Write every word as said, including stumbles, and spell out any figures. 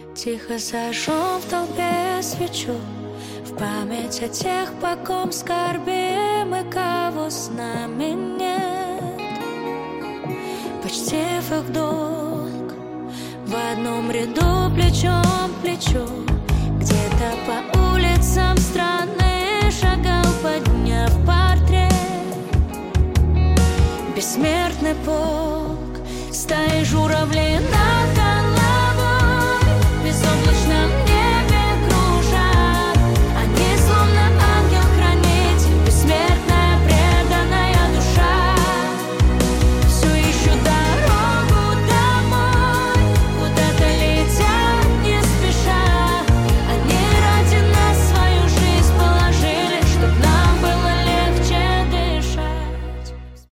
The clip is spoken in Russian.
Тихо зажжем в толпе свечу, в память о тех, по ком скорбим и кого с нами нет. Почтив их долг, в одном ряду плечом к плечу, где-то по улицам страны шагал, подняв портрет. Бессмертный полк стаи журавлей